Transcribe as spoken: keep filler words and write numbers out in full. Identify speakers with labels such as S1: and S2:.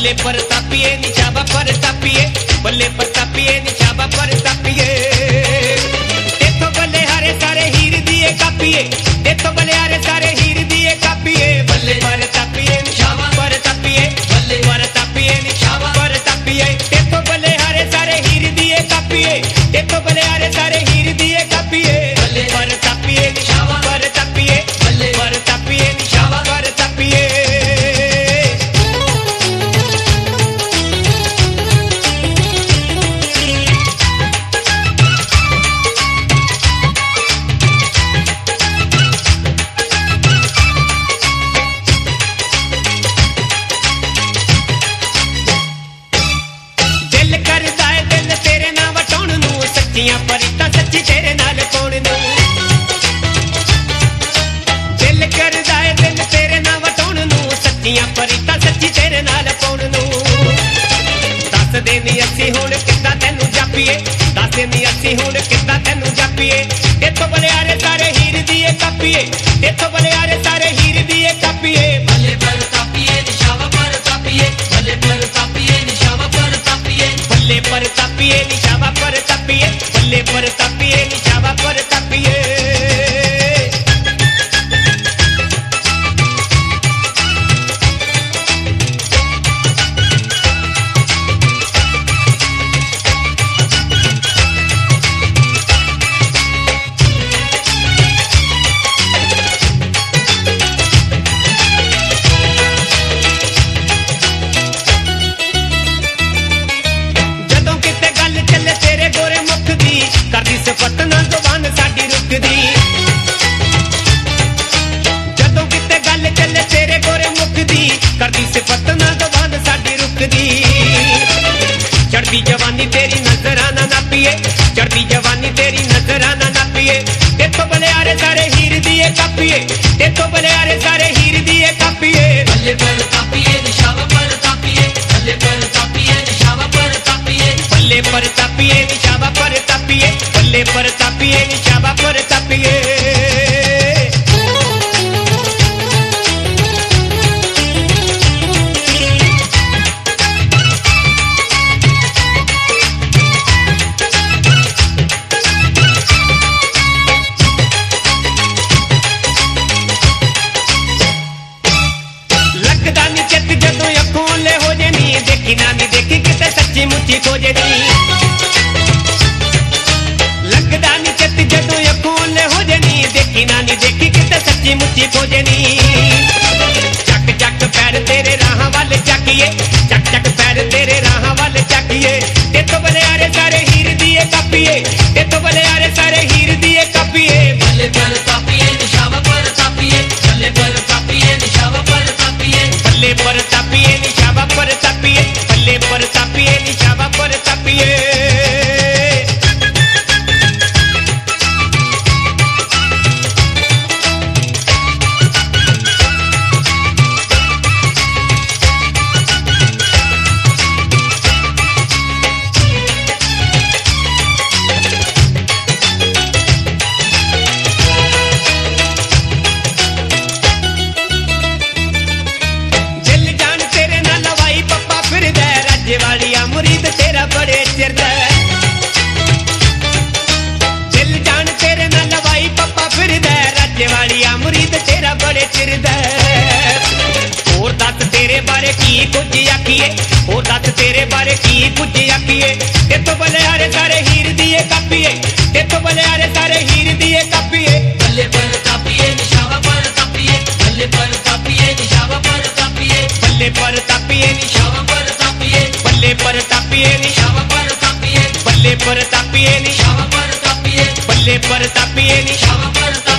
S1: बल्ले परतापिए निशाबा परतापिए बल्ले परतापिए निशाबा परतापिए तेथों बल्ले हारे सारे हीर दिए कापिए तेथों बल्ले हारे सारे हीर दिए कापिए बल्ले परतापिए निशाबा परतापिए बल्ले परतापिए निशाबा परतापिए तेथों बल्ले हारे सारे हीर दिए कापिए तेथों बल्ले हारे सारे हीर दिए कापिए बल्ले परतापिए निशाबा परतापिए बल्ले परतापिए निशाबा परतापिए परिता सच्ची तेरे नाल कौन नू दिल करदा है दिल तेरे नाल वटाउण नू सच्चियां परिता सच्ची तेरे नाल कौन नू दस देनी असी हुण किद्दां तैनू जापीए दस देनी असी हुण किद्दां तैनू जापीए तेथों बलियारे सारे हीर दिए कापीए तेथों बलियारे सारे हीर दिए कापीए बल्ले परतापिए निशाबा परतापिए बल्ले परतापिए निशाबा परतापिए बल्ले परतापिए निशाबा परतापिए बल्ले परतापिए निशाबा परतापिए करदी सिफत ना जुबान साडी रुकदी जदों किते गल चले तेरे गोरे मुकदी करदी सिफत ना जुबान साडी रुकदी चढ़दी जवानी तेरी नजरां ना नापीए चढ़दी जवानी तेरी नजरां ना नापीए तेथों बलियारे सारे हीर दिए कापीए तेथों बलियारे सारे हीर दिए कापीए बल्ले परतापिए निशाबा परतापिए बल्ले परतापिए निशाबा परतापिए बल्ले परतापिए निशाबा परतापिए बल्ले परतापिए निशाबा परतापिए लगदा नी चित जदों अखों ले हो जेनी देखी ना नी देखी किते सच्ची मुच्ची खोजे नी लगदा नी चित जदों अखों ले हो जेनी देखी ना नी देखी किते सच्ची मुच्ची खोजे नी चक चक पैर तेरे राहां वाल चाकीए चक चक पैर तेरे राहां वाल चाकीए तेथों बलियारे सारे हीर दिए कापीए तेथों बलियारे सारे हीर दिए कापीए बल्ले परतापिए निशाबा परतापिए बल्ले परतापिए निशाबा परतापिए बल्ले परतापिए निशाबा परतापिए बल्ले परतापिए निशाबा परतापिए वालिया मुरीद तेरा बड़े चिर दा दिल जान तेरे नाल लवाई पप्पा फिरदा राज्य वालिया मुरीद तेरा बड़े चिर दा होर दस तेरे बारे की कुछ आखिए होर दस तेरे बारे की कुछ आखिए तेथों बलियारे सारे हीर दिए कापीए तेथों बलियारे सारे हीर दिए कापीए बल्ले परतापिए निशाबा परतापिए बल्ले परतापिए निशाबा परतापिए बल्ले परतापिए निशाबा परतापिए बल्ले परतापिए निशाबा परतापिए बल्ले परतापिए निशाबा परतापिए बल्ले परतापिए निशाबा परतापिए